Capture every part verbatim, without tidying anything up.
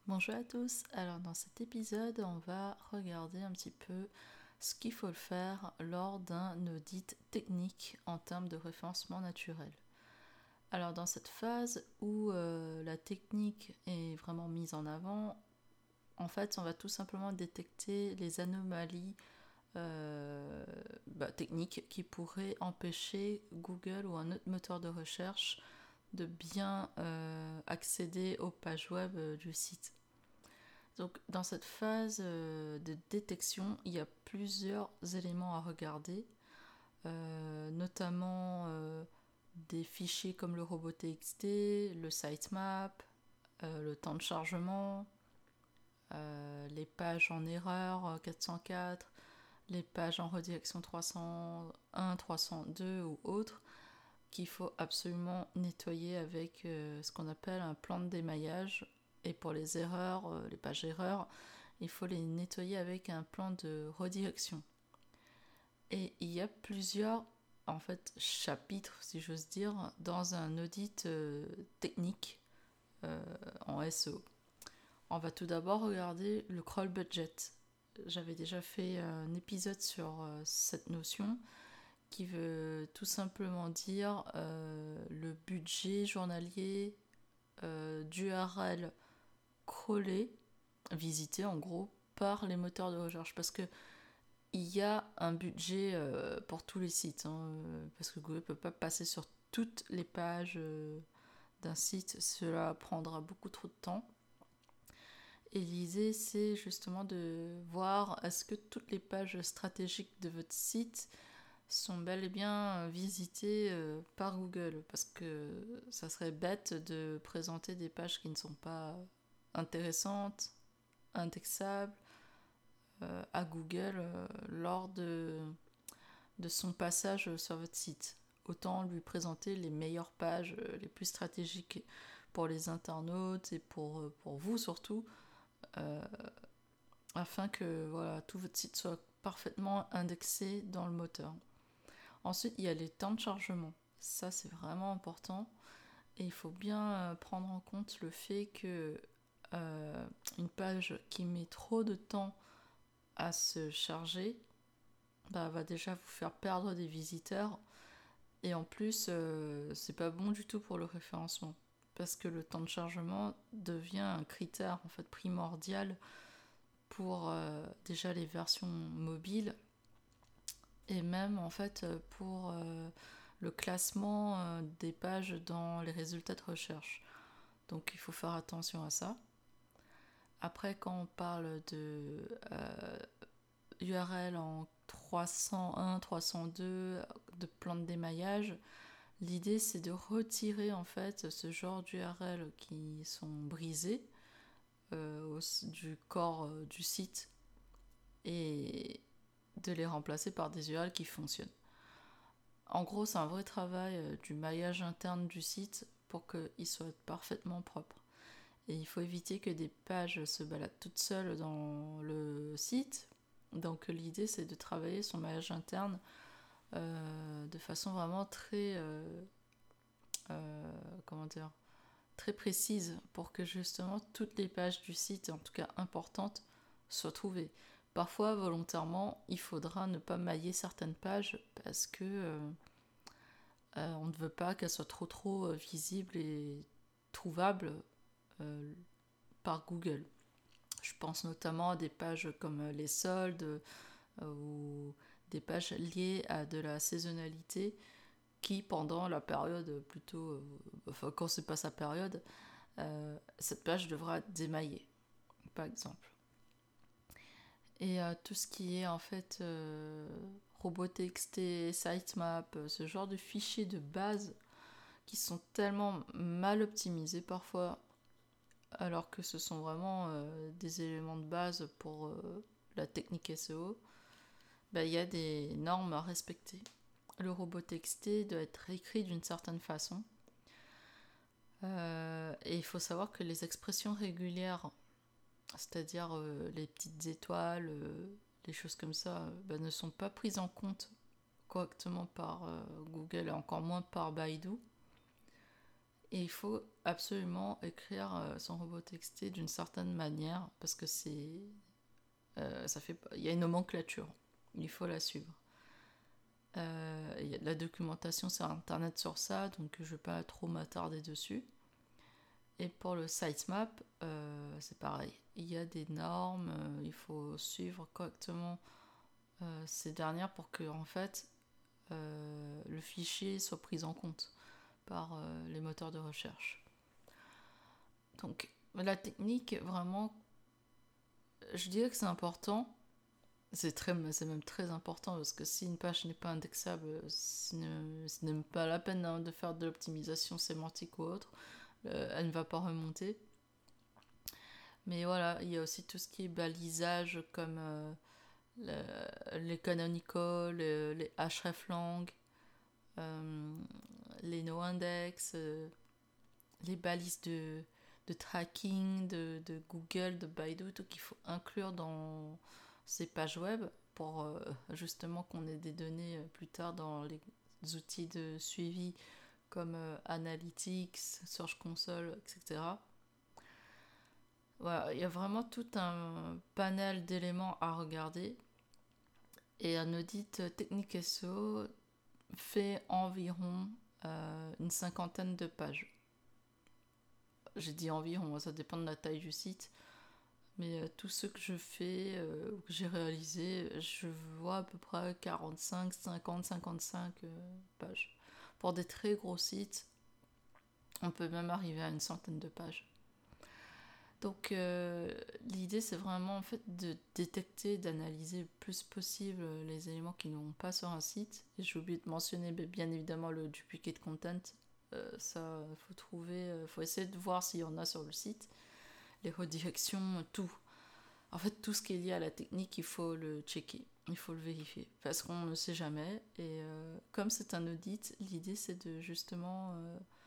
Bonjour à tous, alors dans cet épisode on va regarder un petit peu ce qu'il faut faire lors d'un audit technique en termes de référencement naturel. Alors dans cette phase où euh, la technique est vraiment mise en avant, en fait on va tout simplement détecter les anomalies euh, bah, techniques qui pourraient empêcher Google ou un autre moteur de recherche de bien euh, accéder aux pages web euh, du site. Donc, dans cette phase euh, de détection, il y a plusieurs éléments à regarder, euh, notamment euh, des fichiers comme le robot.txt, le sitemap, euh, le temps de chargement, euh, les pages en erreur euh, quatre cent quatre, les pages en redirection trois cent un, trois cent deux ou autres, qu'il faut absolument nettoyer avec euh, ce qu'on appelle un plan de démaillage. Et pour les erreurs, euh, les pages erreurs, il faut les nettoyer avec un plan de redirection. Et il y a plusieurs en fait chapitres, si j'ose dire, dans un audit euh, technique euh, en S E O. On va tout d'abord regarder le crawl budget. J'avais déjà fait un épisode sur euh, cette notion qui veut tout simplement dire euh, le budget journalier euh, d'U R L crawlé, visité en gros par les moteurs de recherche. Parce que il y a un budget euh, pour tous les sites, hein, euh, parce que Google ne peut pas passer sur toutes les pages euh, d'un site, cela prendra beaucoup trop de temps. Et l'idée, c'est justement de voir est-ce que toutes les pages stratégiques de votre site sont bel et bien visitées euh, par Google, parce que ça serait bête de présenter des pages qui ne sont pas intéressantes, indexables euh, à Google euh, lors de, de son passage sur votre site. Autant lui présenter les meilleures pages, euh, les plus stratégiques pour les internautes et pour, euh, pour vous surtout, euh, afin que voilà, tout votre site soit parfaitement indexé dans le moteur. Ensuite, il y a les temps de chargement. Ça, c'est vraiment important. Et il faut bien euh, prendre en compte le fait que euh, une page qui met trop de temps à se charger bah, va déjà vous faire perdre des visiteurs. Et en plus, euh, c'est pas bon du tout pour le référencement. Parce que le temps de chargement devient un critère en fait primordial pour euh, déjà les versions mobiles et même en fait pour euh, le classement euh, des pages dans les résultats de recherche. Donc il faut faire attention à ça. Après, quand on parle de euh, U R L en trois cent un, trois cent deux, de plan de démaillage, l'idée c'est de retirer en fait ce genre d'U R L qui sont brisés euh, du corps euh, du site et de les remplacer par des U R L qui fonctionnent. En gros, c'est un vrai travail euh, du maillage interne du site pour qu'il soit parfaitement propre. Et il faut éviter que des pages se baladent toutes seules dans le site. Donc l'idée, c'est de travailler son maillage interne euh, de façon vraiment très, euh, euh, comment dire, très précise pour que justement toutes les pages du site, en tout cas importantes, soient trouvées. Parfois, volontairement, il faudra ne pas mailler certaines pages parce que euh, euh, on ne veut pas qu'elles soient trop trop euh, visibles et trouvables euh, par Google. Je pense notamment à des pages comme euh, les soldes euh, ou des pages liées à de la saisonnalité qui, pendant la période plutôt, euh, enfin quand c'est pas sa période, euh, cette page devra être démaillée, par exemple. Et euh, tout ce qui est en fait euh, robot.txt, sitemap, euh, ce genre de fichiers de base qui sont tellement mal optimisés parfois, alors que ce sont vraiment euh, des éléments de base pour euh, la technique S E O, bah, il y a des normes à respecter. Le robot.txt doit être écrit d'une certaine façon. Euh, et il faut savoir que les expressions régulières, c'est-à-dire euh, les petites étoiles, euh, les choses comme ça, euh, bah, ne sont pas prises en compte correctement par euh, Google et encore moins par Baidu. Et il faut absolument écrire euh, son robot texté d'une certaine manière parce que c'est, euh, ça fait, il y a une nomenclature, il faut la suivre. Euh, il y a de la documentation sur internet sur ça, donc je ne vais pas trop m'attarder dessus. Et pour le sitemap, euh, c'est pareil. Il y a des normes, euh, il faut suivre correctement euh, ces dernières pour que en fait euh, le fichier soit pris en compte par euh, les moteurs de recherche. Donc la technique, vraiment, je dirais que c'est important. C'est, très, c'est même très important parce que si une page n'est pas indexable, ce n'est même pas la peine hein, de faire de l'optimisation sémantique ou autre. Euh, elle ne va pas remonter. Mais voilà, il y a aussi tout ce qui est balisage comme euh, le, les canonical, le, les hreflang, euh, les noindex, euh, les balises de, de tracking de, de Google, de Baidu, tout qu'il faut inclure dans ces pages web pour euh, justement qu'on ait des données euh, plus tard dans les outils de suivi comme euh, Analytics, Search Console, et cetera. Voilà, il y a vraiment tout un panel d'éléments à regarder. Et un audit technique S E O fait environ euh, une cinquantaine de pages. J'ai dit environ, ça dépend de la taille du site. Mais euh, tout ce que je fais, euh, que j'ai réalisé, je vois à peu près quarante-cinq, cinquante, cinquante-cinq euh, pages. Pour des très gros sites, on peut même arriver à une centaine de pages. Donc euh, l'idée c'est vraiment en fait de détecter, d'analyser le plus possible les éléments qui ne vont pas sur un site. Et j'ai oublié de mentionner bien évidemment le duplicate content. Euh, ça, il faut trouver, euh, faut essayer de voir s'il y en a sur le site. Les redirections, tout. En fait, tout ce qui est lié à la technique, il faut le checker, il faut le vérifier. Parce qu'on ne sait jamais. Et euh, comme c'est un audit, l'idée c'est de justement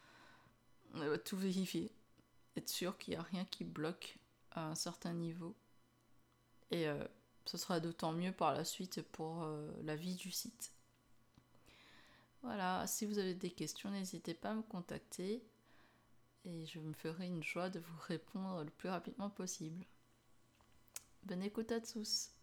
euh, tout vérifier. Être sûr qu'il n'y a rien qui bloque à un certain niveau. Et euh, ce sera d'autant mieux par la suite pour euh, la vie du site. Voilà, si vous avez des questions, n'hésitez pas à me contacter et je me ferai une joie de vous répondre le plus rapidement possible. Bonne écoute à tous!